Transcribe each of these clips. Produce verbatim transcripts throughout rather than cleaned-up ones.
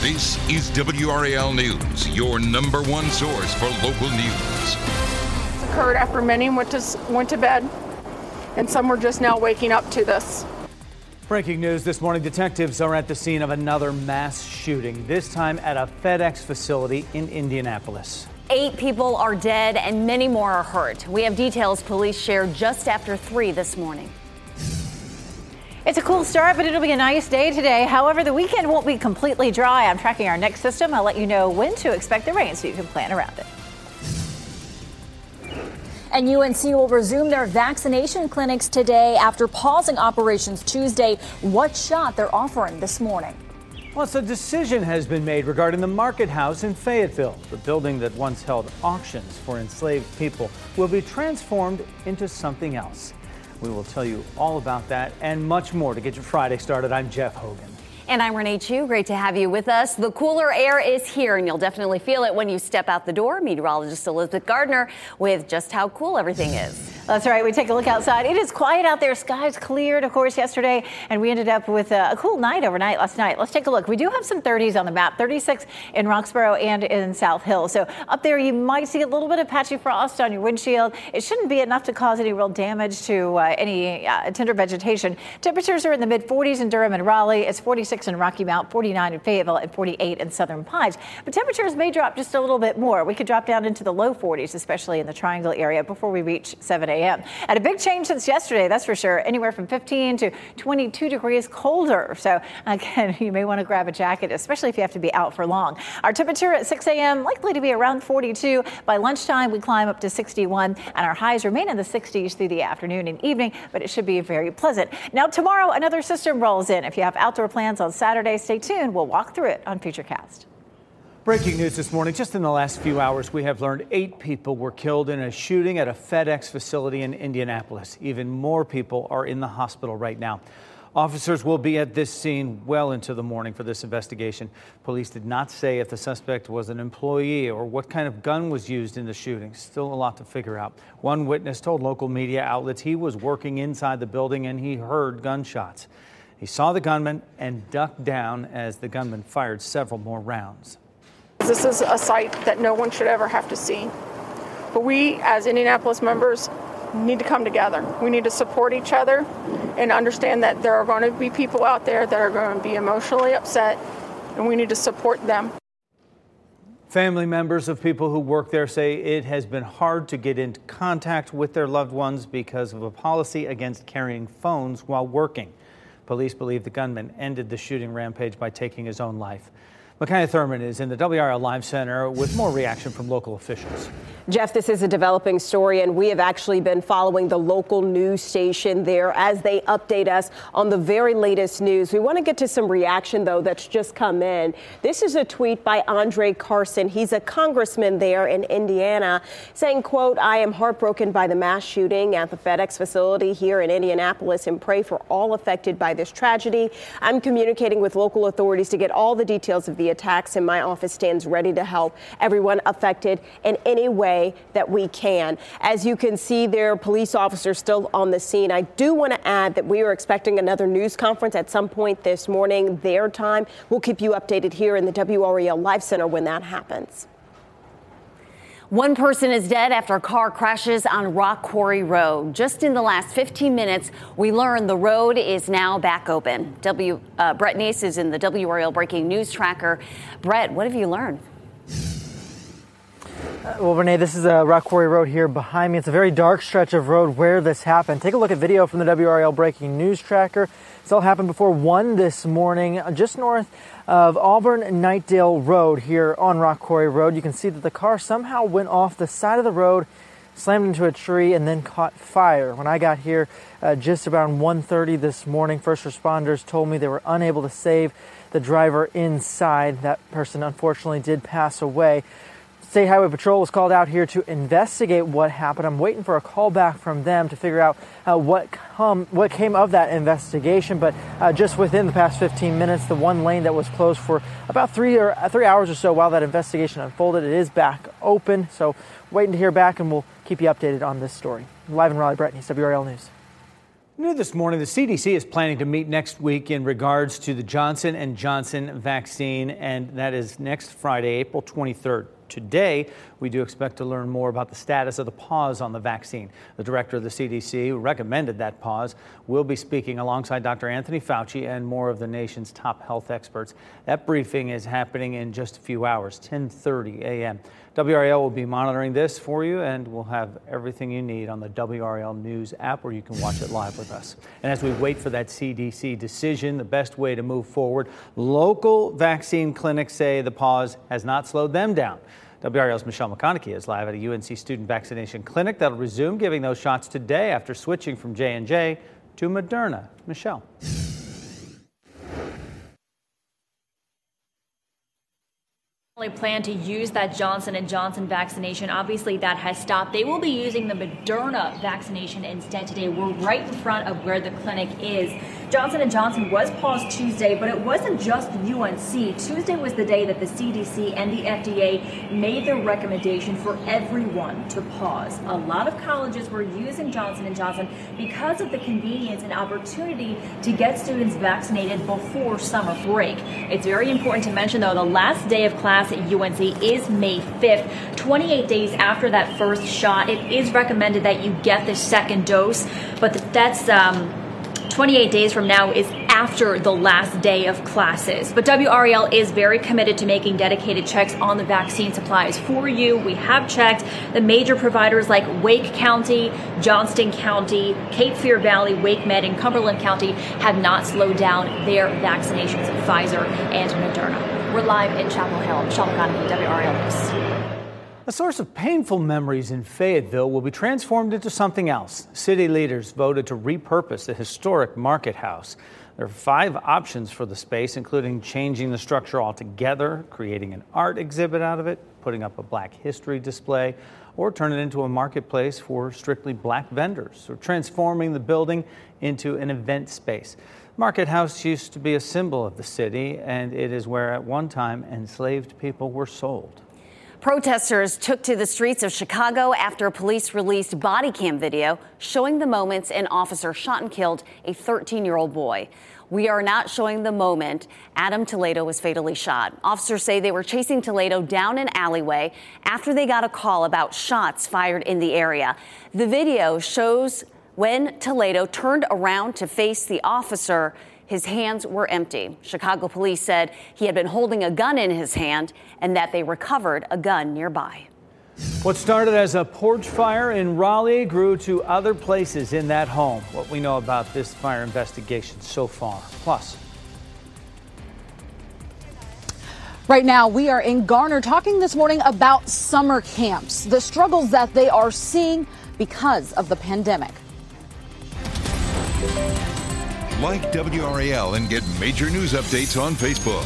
This is W R A L News, your number one source for local news. This occurred after many went to, went to bed, and some were just now waking up to this. Breaking news this morning, detectives are at the scene of another mass shooting, this time at a FedEx facility in Indianapolis. Eight people are dead and many more are hurt. We have details police shared just after three this morning. It's a cool start, but it'll be a nice day today. However, the weekend won't be completely dry. I'm tracking our next system. I'll let you know when to expect the rain so you can plan around it. And U N C will resume their vaccination clinics today after pausing operations Tuesday. What shot they're offering this morning? Well, so a decision has been made regarding the Market House in Fayetteville. The building that once held auctions for enslaved people will be transformed into something else. We will tell you all about that and much more to get your Friday started. I'm Jeff Hogan. And I'm Renee Chu. Great to have you with us. The cooler air is here, and you'll definitely feel it when you step out the door. Meteorologist Elizabeth Gardner with just how cool everything is. That's right. We take a look outside. It is quiet out there. Skies cleared, of course, yesterday, and we ended up with a, a cool night overnight last night. Let's take a look. We do have some thirties on the map, thirty-six in Roxborough and in South Hill. So up there, you might see a little bit of patchy frost on your windshield. It shouldn't be enough to cause any real damage to uh, any uh, tender vegetation. Temperatures are in the mid forties in Durham and Raleigh. It's forty-six in Rocky Mount, forty-nine in Fayetteville, and forty-eight in Southern Pines. But temperatures may drop just a little bit more. We could drop down into the low forties, especially in the Triangle area, before we reach seven a.m. And a big change since yesterday, that's for sure. Anywhere from fifteen to twenty-two degrees colder. So again, you may want to grab a jacket, especially if you have to be out for long. Our temperature at six a.m. likely to be around forty-two. By lunchtime, we climb up to sixty-one, and our highs remain in the sixties through the afternoon and evening, but it should be very pleasant. Now tomorrow, another system rolls in. If you have outdoor plans on Saturday, stay tuned. We'll walk through it on FutureCast. Breaking news this morning. Just in the last few hours, we have learned eight people were killed in a shooting at a FedEx facility in Indianapolis. Even more people are in the hospital right now. Officers will be at this scene well into the morning for this investigation. Police did not say if the suspect was an employee or what kind of gun was used in the shooting. Still a lot to figure out. One witness told local media outlets he was working inside the building and he heard gunshots. He saw the gunman and ducked down as the gunman fired several more rounds. This is a sight that no one should ever have to see. But we, as Indianapolis members, need to come together. We need to support each other and understand that there are going to be people out there that are going to be emotionally upset, and we need to support them. Family members of people who work there say it has been hard to get into contact with their loved ones because of a policy against carrying phones while working. Police believe the gunman ended the shooting rampage by taking his own life. Micaiah Thurman is in the W R L Live Center with more reaction from local officials. Jeff, this is a developing story, and we have actually been following the local news station there as they update us on the very latest news. We want to get to some reaction, though, that's just come in. This is a tweet by Andre Carson. He's a congressman there in Indiana saying, quote, "I am heartbroken by the mass shooting at the FedEx facility here in Indianapolis and pray for all affected by this tragedy. I'm communicating with local authorities to get all the details of the attacks, and my office stands ready to help everyone affected in any way that we can." As you can see there, police officers still on the scene. I do want to add that we are expecting another news conference at some point this morning, their time. We'll keep you updated here in the W R A L Live Center when that happens. One person is dead after a car crashes on Rock Quarry Road. Just in the last fifteen minutes, we learned the road is now back open. W. Uh, Brett Neese is in the W R A L Breaking News Tracker. Brett, what have you learned? Uh, well, Renee, this is a Rock Quarry Road here behind me. It's a very dark stretch of road where this happened. Take a look at video from the W R A L Breaking News Tracker. This all happened before one this morning, just north of Auburn-Knightdale Road here on Rock Quarry Road. You can see that the car somehow went off the side of the road, slammed into a tree, and then caught fire. When I got here uh, just around one thirty this morning, first responders told me they were unable to save the driver inside. That person unfortunately did pass away. State Highway Patrol was called out here to investigate what happened. I'm waiting for a call back from them to figure out uh, what come, what came of that investigation. But uh, just within the past fifteen minutes, the one lane that was closed for about three or uh, three hours or so while that investigation unfolded, it is back open. So waiting to hear back, and we'll keep you updated on this story. Live in Raleigh, Brett Neese, W R A L News. New this morning, the C D C is planning to meet next week in regards to the Johnson and Johnson vaccine, and that is next Friday, April twenty-third. Today, we do expect to learn more about the status of the pause on the vaccine. The director of the C D C, who recommended that pause, will be speaking alongside Doctor Anthony Fauci and more of the nation's top health experts. That briefing is happening in just a few hours, ten thirty a.m. W R A L will be monitoring this for you, and we'll have everything you need on the W R A L News app where you can watch it live with us. And as we wait for that C D C decision, the best way to move forward, local vaccine clinics say the pause has not slowed them down. W R A L's Michelle McConaughey is live at a U N C student vaccination clinic that'll resume giving those shots today after switching from J and J to Moderna. Michelle. Plan to use that Johnson and Johnson vaccination. Obviously, that has stopped. They will be using the Moderna vaccination instead today. We're right in front of where the clinic is. Johnson and Johnson was paused Tuesday, but it wasn't just the U N C. Tuesday was the day that the C D C and the F D A made their recommendation for everyone to pause. A lot of colleges were using Johnson and Johnson because of the convenience and opportunity to get students vaccinated before summer break. It's very important to mention, though, the last day of class at U N C is May fifth, twenty-eight days after that first shot. It is recommended that you get the second dose, but that's um, twenty-eight days from now is after the last day of classes. But W R A L is very committed to making dedicated checks on the vaccine supplies for you. We have checked the major providers like Wake County, Johnston County, Cape Fear Valley, Wake Med, and Cumberland County have not slowed down their vaccinations of Pfizer and Moderna. We're live in Chapel Hill. Michelle McConaughey, W R A L News. A source of painful memories in Fayetteville will be transformed into something else. City leaders voted to repurpose the historic Market House. There are five options for the space, including changing the structure altogether, creating an art exhibit out of it, putting up a Black history display, or turn it into a marketplace for strictly Black vendors, or transforming the building into an event space. Market House used to be a symbol of the city, and it is where at one time enslaved people were sold. Protesters took to the streets of Chicago after police released body cam video showing the moments an officer shot and killed a thirteen-year-old boy. We are not showing the moment Adam Toledo was fatally shot. Officers say they were chasing Toledo down an alleyway after they got a call about shots fired in the area. The video shows when Toledo turned around to face the officer, his hands were empty. Chicago police said he had been holding a gun in his hand and that they recovered a gun nearby. What started as a porch fire in Raleigh grew to other places in that home. What we know about this fire investigation so far. Plus. Right now, we are in Garner talking this morning about summer camps, the struggles that they are seeing because of the pandemic. Like W R A L and get major news updates on Facebook.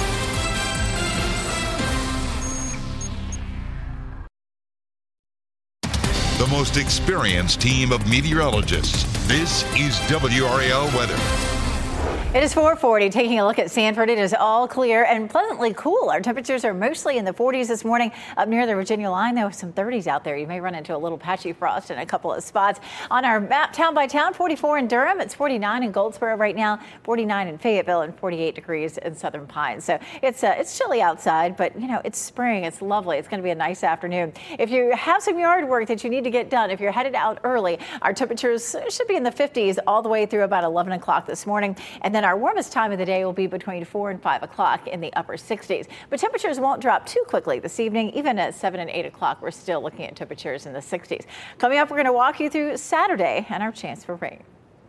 The most experienced team of meteorologists. This is W R A L weather. It is four forty. Taking a look at Sanford, it is all clear and pleasantly cool. Our temperatures are mostly in the forties this morning. Up near the Virginia line, though, some thirties out there. You may run into a little patchy frost in a couple of spots. On our map, town by town, forty-four in Durham. It's forty-nine in Goldsboro right now, forty-nine in Fayetteville, and forty-eight degrees in Southern Pines. So it's uh, it's chilly outside, but, you know, it's spring. It's lovely. It's going to be a nice afternoon. If you have some yard work that you need to get done, if you're headed out early, our temperatures should be in the fifties all the way through about eleven o'clock this morning. And then our warmest time of the day will be between four and five o'clock in the upper sixties. But temperatures won't drop too quickly this evening. Even at seven and eight o'clock, we're still looking at temperatures in the sixties. Coming up, we're going to walk you through Saturday and our chance for rain.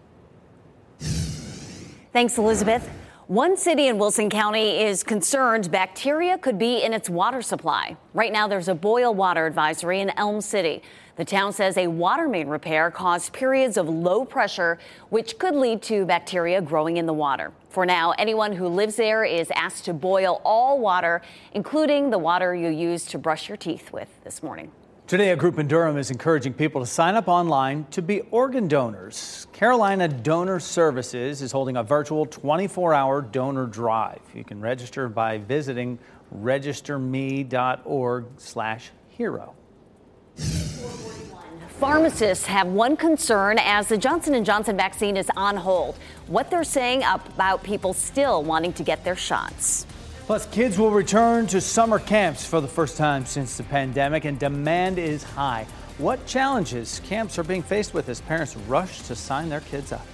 Thanks, Elizabeth. One city in Wilson County is concerned bacteria could be in its water supply. Right now, there's a boil water advisory in Elm City. The town says a water main repair caused periods of low pressure, which could lead to bacteria growing in the water. For now, anyone who lives there is asked to boil all water, including the water you use to brush your teeth with this morning. Today, a group in Durham is encouraging people to sign up online to be organ donors. Carolina Donor Services is holding a virtual twenty-four hour donor drive. You can register by visiting register me dot org slash hero. Pharmacists have one concern as the Johnson and Johnson vaccine is on hold. What they're saying about people still wanting to get their shots. Plus, kids will return to summer camps for the first time since the pandemic, and demand is high. What challenges camps are being faced with as parents rush to sign their kids up?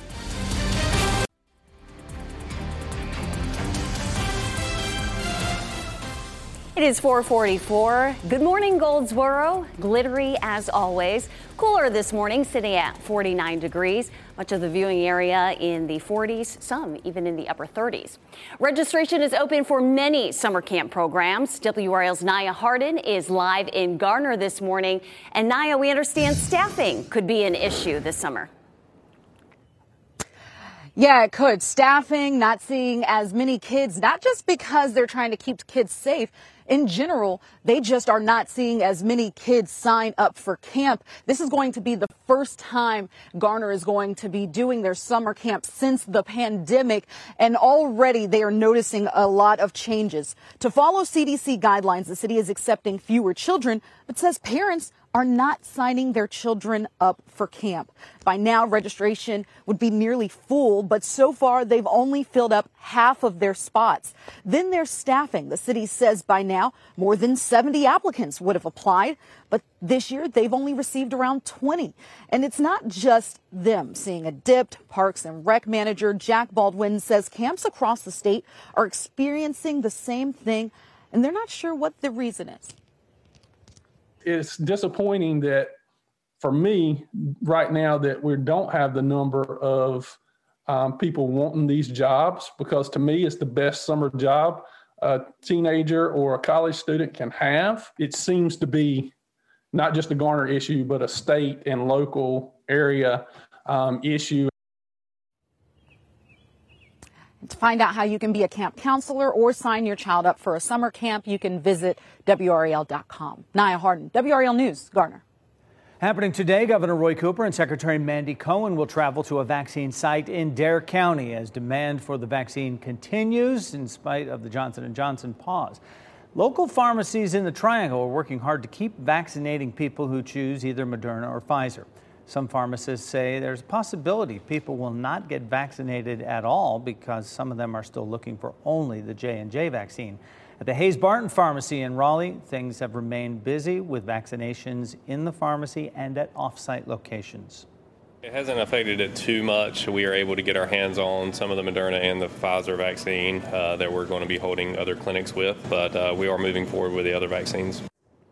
It is four forty-four. Good morning, Goldsboro. Glittery as always. Cooler this morning, sitting at forty-nine degrees. Much of the viewing area in the forties, some even in the upper thirties. Registration is open for many summer camp programs. W R L's Naya Hardin is live in Garner this morning. And Naya, we understand staffing could be an issue this summer. Yeah, it could. Staffing, not seeing as many kids, not just because they're trying to keep kids safe. In general, they just are not seeing as many kids sign up for camp. This is going to be the first time Garner is going to be doing their summer camp since the pandemic, and already they are noticing a lot of changes. To follow C D C guidelines, the city is accepting fewer children, but says parents are not signing their children up for camp. By now, registration would be nearly full, but so far they've only filled up half of their spots. Then there's staffing. The city says by now more than seventy applicants would have applied, but this year they've only received around twenty. And it's not just them seeing a dip. Parks and Rec manager Jack Baldwin says camps across the state are experiencing the same thing, and they're not sure what the reason is. It's disappointing that, for me, right now, that we don't have the number of um, people wanting these jobs, because to me, it's the best summer job a teenager or a college student can have. It seems to be not just a Garner issue, but a state and local area um, issue. To find out how you can be a camp counselor or sign your child up for a summer camp, you can visit W R L dot com. Naya Hardin, W R L News, Garner. Happening today, Governor Roy Cooper and Secretary Mandy Cohen will travel to a vaccine site in Dare County as demand for the vaccine continues in spite of the Johnson and Johnson pause. Local pharmacies in the Triangle are working hard to keep vaccinating people who choose either Moderna or Pfizer. Some pharmacists say there's a possibility people will not get vaccinated at all because some of them are still looking for only the J and J vaccine. At the Hayes Barton Pharmacy in Raleigh, things have remained busy with vaccinations in the pharmacy and at off-site locations. It hasn't affected it too much. We are able to get our hands on some of the Moderna and the Pfizer vaccine uh, that we're going to be holding other clinics with, but uh, we are moving forward with the other vaccines.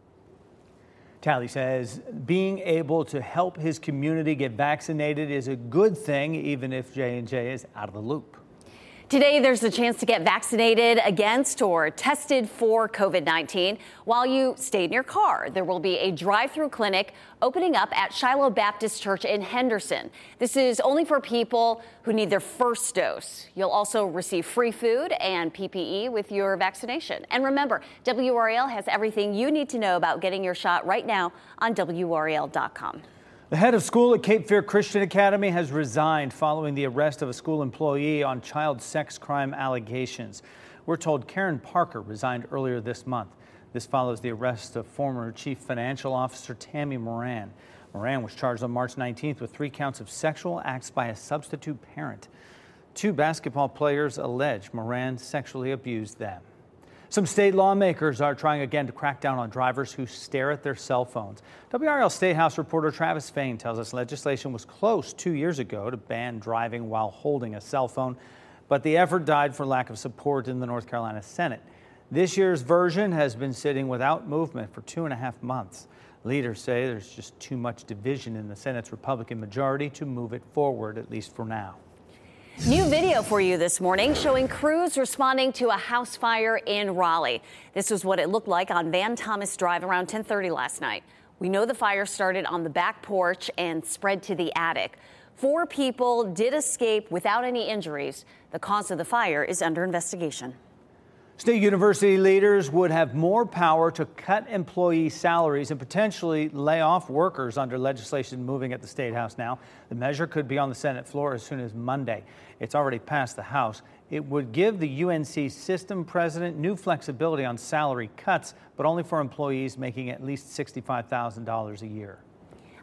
Talley says being able to help his community get vaccinated is a good thing, even if J and J is out of the loop. Today, there's a chance to get vaccinated against or tested for COVID nineteen while you stay in your car. There will be a drive-through clinic opening up at Shiloh Baptist Church in Henderson. This is only for people who need their first dose. You'll also receive free food and P P E with your vaccination. And remember, W R L has everything you need to know about getting your shot right now on W R L dot com. The head of school at Cape Fear Christian Academy has resigned following the arrest of a school employee on child sex crime allegations. We're told Karen Parker resigned earlier this month. This follows the arrest of former Chief Financial Officer Tammy Moran. Moran was charged on March nineteenth with three counts of sexual acts by a substitute parent. Two basketball players allege Moran sexually abused them. Some state lawmakers are trying again to crack down on drivers who stare at their cell phones. W R L State House reporter Travis Fain tells us legislation was close two years ago to ban driving while holding a cell phone, but the effort died for lack of support in the North Carolina Senate. This year's version has been sitting without movement for two and a half months. Leaders say there's just too much division in the Senate's Republican majority to move it forward, at least for now. New video for you this morning showing crews responding to a house fire in Raleigh. This is what it looked like on Van Thomas Drive around ten thirty last night. We know the fire started on the back porch and spread to the attic. Four people did escape without any injuries. The cause of the fire is under investigation. State university leaders would have more power to cut employee salaries and potentially lay off workers under legislation moving at the State House now. The measure could be on the Senate floor as soon as Monday. It's already passed the House. It would give the U N C system president new flexibility on salary cuts, but only for employees making at least sixty-five thousand dollars a year.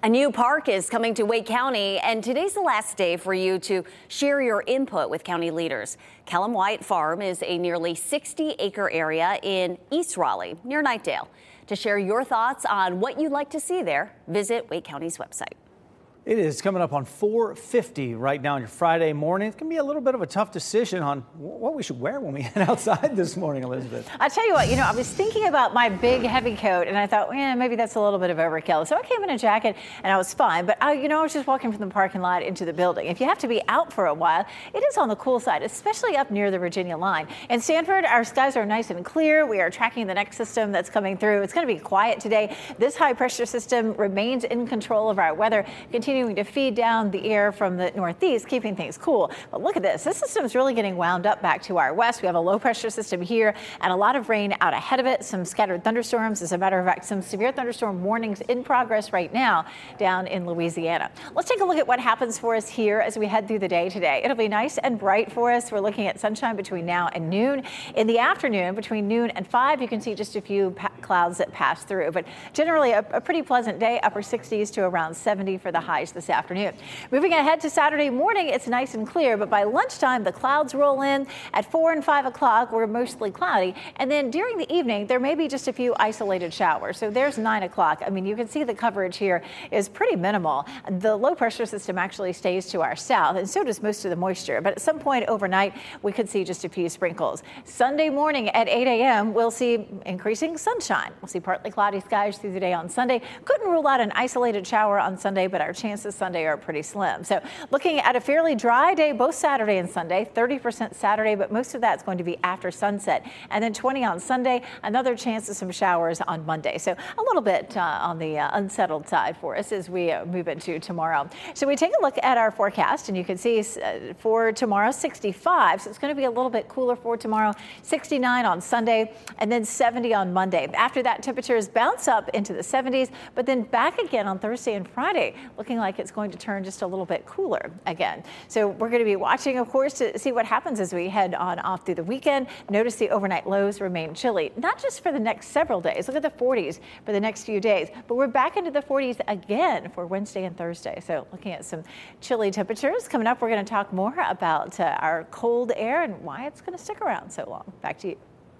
A new park is coming to Wake County, and today's the last day for you to share your input with county leaders. Kellum White Farm is a nearly sixty acre area in East Raleigh, near Knightdale. To share your thoughts on what you'd like to see there, visit Wake County's website. It is coming up on four fifty right now on your Friday morning. It's going to be a little bit of a tough decision on what we should wear when we head outside this morning, Elizabeth. I tell you what, you know, I was thinking about my big heavy coat, and I thought, yeah, maybe that's a little bit of overkill. So I came in a jacket, and I was fine. But, I, you know, I was just walking from the parking lot into the building. If you have to be out for a while, it is on the cool side, especially up near the Virginia line. In Sanford, our skies are nice and clear. We are tracking the next system that's coming through. It's going to be quiet today. This high-pressure system remains in control of our weather, continuing to feed down the air from the northeast, keeping things cool. But look at this. This system is really getting wound up back to our west. We have a low pressure system here and a lot of rain out ahead of it. Some scattered thunderstorms. As a matter of fact, some severe thunderstorm warnings in progress right now down in Louisiana. Let's take a look at what happens for us here as we head through the day today. It'll be nice and bright for us. We're looking at sunshine between now and noon. In the afternoon, between noon and five, you can see just a few pa- clouds that pass through. But generally a, a pretty pleasant day, upper sixties to around seventy for the highs this afternoon. Moving ahead to Saturday morning, it's nice and clear, but by lunchtime, the clouds roll in. At four and five o'clock, we're mostly cloudy. And then during the evening, there may be just a few isolated showers. So there's nine o'clock. I mean, you can see the coverage here is pretty minimal. The low pressure system actually stays to our south, and so does most of the moisture. But at some point overnight, we could see just a few sprinkles. Sunday morning at eight a.m., we'll see increasing sunshine. We'll see partly cloudy skies through the day on Sunday. Couldn't rule out an isolated shower on Sunday, but our chances Sunday are pretty slim. So looking at a fairly dry day both Saturday and Sunday, thirty percent Saturday, but most of that's going to be after sunset. And then twenty on Sunday, another chance of some showers on Monday. So a little bit uh, on the uh, unsettled side for us as we uh, move into tomorrow. So we take a look at our forecast, and you can see uh, for tomorrow, sixty-five. So it's going to be a little bit cooler for tomorrow, sixty-nine on Sunday, and then seventy on Monday. After that, temperatures bounce up into the seventies, but then back again on Thursday and Friday, looking like it's going to turn just a little bit cooler again. So we're going to be watching, of course, to see what happens as we head on off through the weekend. Notice the overnight lows remain chilly, not just for the next several days. Look at the forties for the next few days, but we're back into the forties again for Wednesday and Thursday. So looking at some chilly temperatures. Coming up, we're going to talk more about uh, our cold air and why it's going to stick around so long. Back to you.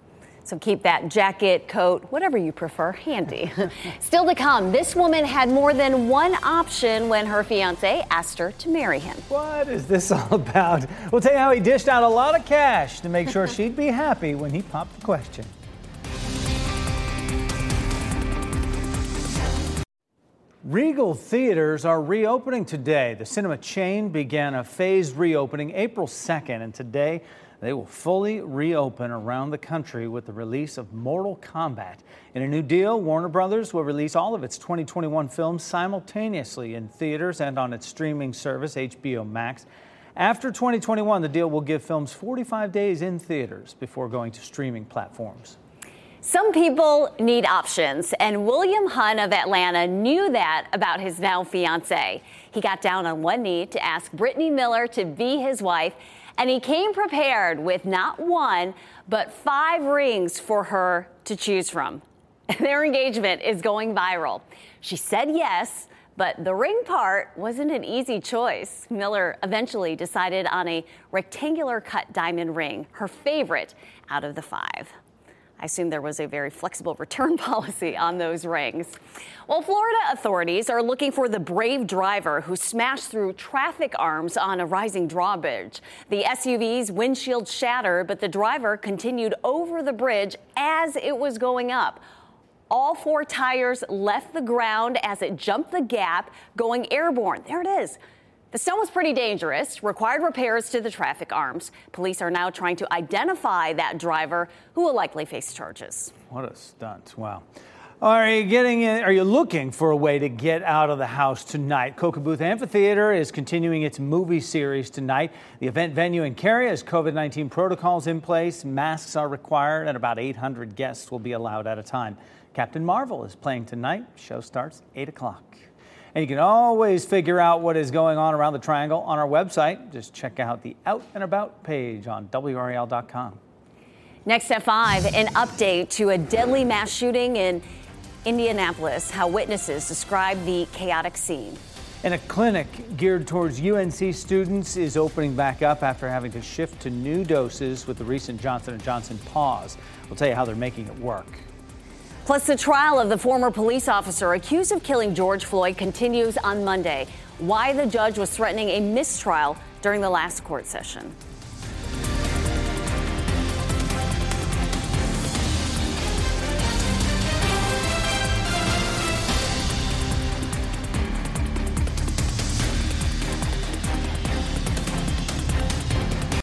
So keep that jacket, coat, whatever you prefer, handy. Still to come, this woman had more than one option when her fiancé asked her to marry him. What is this all about? We'll tell you how he dished out a lot of cash to make sure she'd be happy when he popped the question. Regal theaters are reopening today. The cinema chain began a phased reopening April second, and today they will fully reopen around the country with the release of Mortal Kombat. In a new deal, Warner Brothers will release all of its twenty twenty-one films simultaneously in theaters and on its streaming service, H B O Max. After twenty twenty-one, the deal will give films forty-five days in theaters before going to streaming platforms. Some people need options, and William Hunn of Atlanta knew that about his now fiancée. He got down on one knee to ask Brittany Miller to be his wife, and he came prepared with not one, but five rings for her to choose from. Their engagement is going viral. She said yes, but the ring part wasn't an easy choice. Miller eventually decided on a rectangular cut diamond ring, her favorite out of the five. I assume there was a very flexible return policy on those rings. Well, Florida authorities are looking for the brave driver who smashed through traffic arms on a rising drawbridge. The S U V's windshield shattered, but the driver continued over the bridge as it was going up. All four tires left the ground as it jumped the gap, going airborne. There it is. The stone was pretty dangerous, required repairs to the traffic arms. Police are now trying to identify that driver, who will likely face charges. What a stunt. Wow. Are you getting in, are you looking for a way to get out of the house tonight? Kokobuth Amphitheater is continuing its movie series tonight. The event venue in Cary has COVID nineteen protocols in place. Masks are required, and about eight hundred guests will be allowed at a time. Captain Marvel is playing tonight. Show starts eight o'clock. And you can always figure out what is going on around the Triangle on our website. Just check out the Out and About page on W R A L dot com. Next at five, an update to a deadly mass shooting in Indianapolis, how witnesses describe the chaotic scene. And a clinic geared towards U N C students is opening back up after having to shift to new doses with the recent Johnson and Johnson pause. We'll tell you how they're making it work. Plus, the trial of the former police officer accused of killing George Floyd continues on Monday. Why the judge was threatening a mistrial during the last court session.